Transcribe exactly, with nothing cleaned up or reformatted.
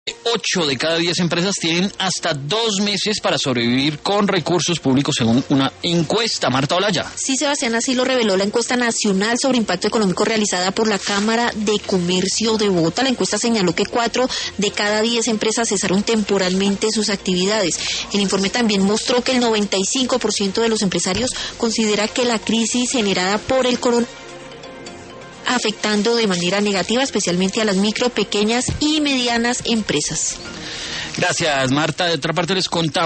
Ocho de cada diez empresas tienen hasta dos meses para sobrevivir con recursos públicos, según una encuesta. Marta Olaya. Sí, Sebastián, así lo reveló la encuesta nacional sobre impacto económico realizada por la Cámara de Comercio de Bogotá. La encuesta señaló que cuatro de cada diez empresas cesaron temporalmente sus actividades. El informe también mostró que el noventa y cinco por ciento de los empresarios considera que la crisis generada por el coronavirus afectando de manera negativa, especialmente a las micro, pequeñas y medianas empresas. Gracias, Marta. De otra parte les contamos